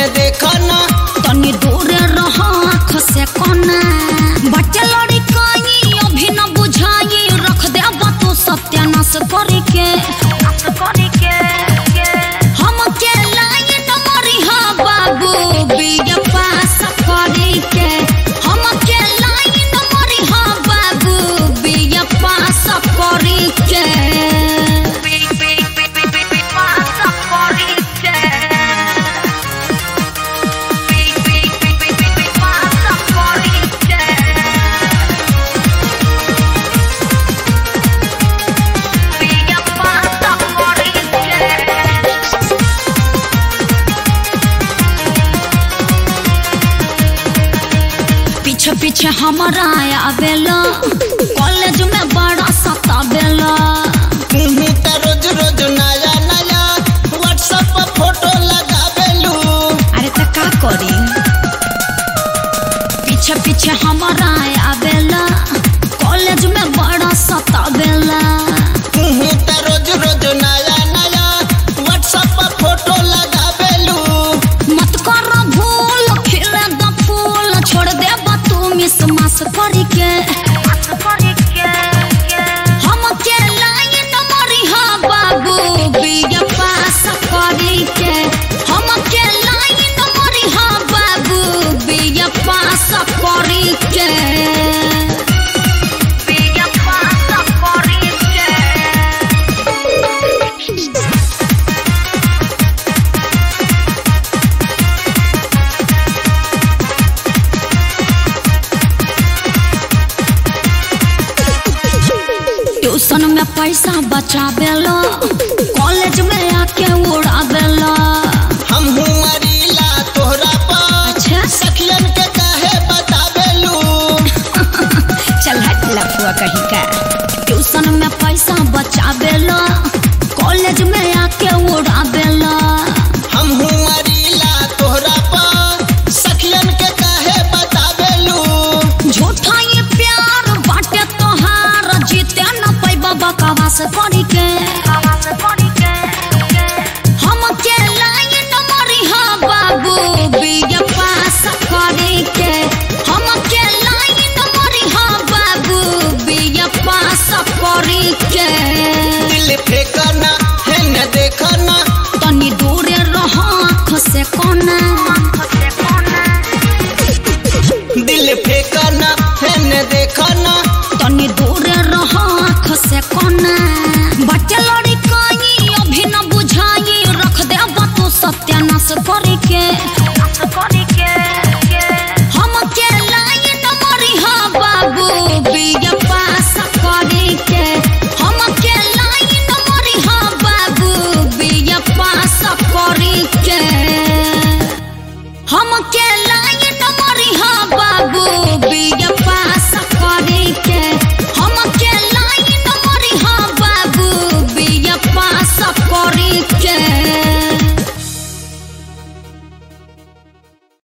देखो ना तनी दूर रह आँख से कोना बच्चे लड़ी कहीं अभी न बुझाई रख दे तू सत्यानाश करके हम के लाइन मरी हाँ बाबू बिया पास करके हम के लाइन मरी हाँ बाबू बिया पास करके पीछे पीछे हमारा आवेला कॉलेज में बड़ा सतावेला तो रोज रोज नया नया व्हाट्सएप पर फोटो लगावेलू अरे तो का करी पीछे पीछे हमारा आवेला कॉलेज में बड़ा सतावेला तो रोज रोज नया नया व्हाट्सएप पर फोटो लगावेलू मत कर भूल खिले द फूल छोड़ दे तू मिस मास करके हम के लाइन मरी हाँ बाबू बिया पास करके हम के लाइन मरी हाँ बाबू बिया पास करके ट्यूशन में पैसा बचावेला